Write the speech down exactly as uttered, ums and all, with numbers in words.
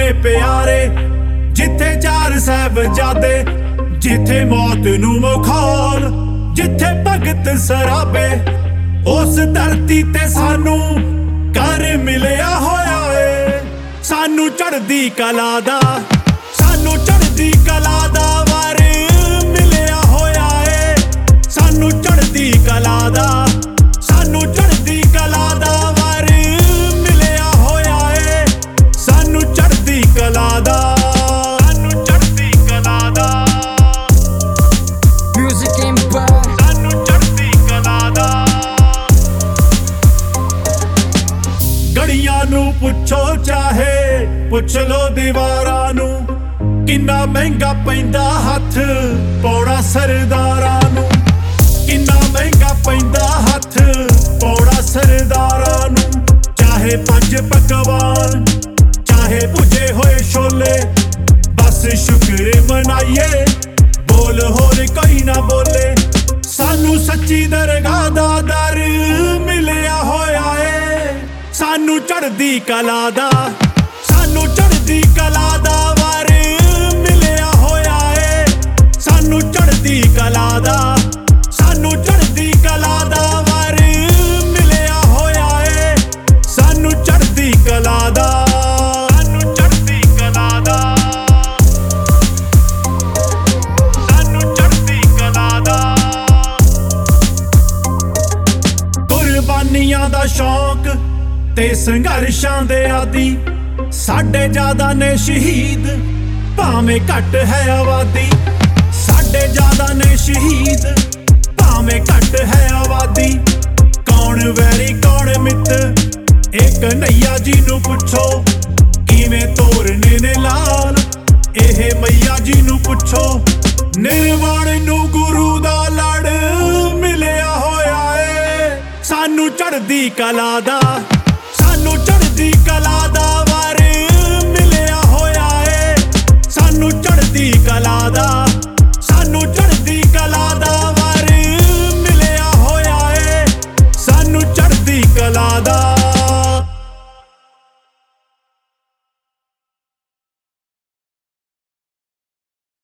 ਨੇ ਪਿਆਰੇ, ਜਿੱਥੇ ਚਾਰ ਸਾਹਿਬਜ਼ਾਦੇ, ਜਿੱਥੇ ਮੌਤ ਨੂੰ ਮਖੌਲ, ਜਿੱਥੇ ਭਗਤ ਸਰਾਬੇ। ਉਸ ਧਰਤੀ ਤੇ ਸਾਨੂੰ ਘਰ ਮਿਲਿਆ ਹੋਇਆ ਏ, ਸਾਨੂੰ ਚੜ੍ਹਦੀ ਕਲਾ ਦਾ, ਸਾਨੂੰ ਚੜ੍ਹਦੀ ਕਲਾ ਦਾ ਵਰ ਮਿਲਿਆ ਹੋਇਆ ਏ, ਸਾਨੂੰ ਚੜ੍ਹਦੀ ਕਲਾ ਦਾ, ਸਾਨੂੰ ਚੜ੍ਹਦੀ ਕਲਾ ਦਾ ਵਰ ਮਿਲਿਆ ਹੋਇਆ ਏ, ਸਾਨੂੰ ਚੜ੍ਹਦੀ ਕਲਾ ਦਾ, ਸਾਨੂੰ ਚੜ੍ਹਦੀ ਕਲਾ ਦਾ। Music Empire, ਸਾਨੂੰ ਚੜ੍ਹਦੀ ਕਲਾ ਦਾ। ਗੜੀਆਂ ਨੂੰ ਪੁੱਛੋ ਚਾਹੇ ਪੁੱਛ ਲੋ ਦੀਵਾਰਾਂ ਨੂੰ, ਕਿੰਨਾ ਮਹਿੰਗਾ ਪੈਂਦਾ ਹੱਥ ਪਾਉਣਾ ਸਰਦਾਰਾਂ ਨੂੰ, ਕਿੰਨਾ ਮਹਿੰਗਾ ਪੈਂਦਾ ਹੱਥ ਪਾਉਣਾ ਸਰਦਾਰਾਂ ਨੂੰ। ਚਾਹੇ ਪੰਜ ਪਕਵਾਨ, ਚਾਹੇ ਭੁੱਜੇ ਹੋਏ ਛੋਲੇ, ਬਸ ਸ਼ੁਕਰ ਮਨਾਈਏ, ਬੋਲ ਹੋਰ ਕੋਈ ਨਾ ਬੋਲੇ। ਸਾਨੂੰ ਸੱਚੀ ਦਰਗਾਹ ਦਾ ਦਰ ਮਿਲਿਆ ਹੋਇਆ ਏ, ਸਾਨੂੰ ਚੜ੍ਹਦੀ ਕਲਾ ਦਾ, ਸਾਨੂੰ ਚੜ੍ਹਦੀ ਕਲਾ ਦਾ ਵਰ ਮਿਲਿਆ ਹੋਇਆ ਏ, ਸਾਨੂੰ ਚੜ੍ਹਦੀ ਕਲਾ ਦਾ, ਸਾਨੂੰ ਚੜ੍ਹਦੀ ਕਲਾ ਦਾ ਵਰ ਮਿਲਿਆ ਹੋਇਆ ਏ, ਸਾਨੂੰ ਚੜ੍ਹਦੀ ਕਲਾ ਦਾ, ਸਾਨੂੰ ਚੜ੍ਹਦੀ ਕਲਾ ਦਾ, ਸਾਨੂੰ ਚੜ੍ਹਦੀ ਕਲਾ ਦਾ। ਕੁਰਬਾਨੀਆਂ ਦਾ ਸ਼ੌਕ ਤੇ ਸੰਘਰਸ਼ਾਂ ਦੇ ਆਦੀ, ਸਾਡੇ ਜ਼ਿਆਦਾ ਨੇ ਸ਼ਹੀਦ ਭਾਵੇਂ ਘੱਟ ਹੈ ਆਬਾਦੀ, ਸਾਡੇ ਜ਼ਿਆਦਾ ਨੇ ਸ਼ਹੀਦ ਭਾਵੇਂ ਘੱਟ ਹੈ ਆਬਾਦੀ। ਕੌਣ ਵੈਰੀ ਕੌਣ ਮਿੱਤ, ਇਹ ਕਨ੍ਹਈਆ ਜੀ ਨੂੰ ਪੁੱਛੋ, ਕਿਵੇਂ ਤੋਰਨੇ ਨੇ ਲਾਲ ਇਹ ਮਈਆ ਜੀ ਨੂੰ ਪੁੱਛੋ। ਨਿਰਵਾਣ ਨੂੰ ਗੁਰੂ ਦਾ ਲੜ ਮਿਲਿਆ ਹੋਇਆ ਏ, ਸਾਨੂੰ ਚੜ੍ਹਦੀ ਕਲਾ ਦਾ, ਸਾਨੂੰ ਚੜ੍ਹਦੀ ਕਲਾ ਦਾ ਵਰ ਮਿਲਿਆ ਹੋਇਆ ਏ, ਸਾਨੂੰ ਚੜ੍ਹਦੀ ਕਲਾ ਦਾ।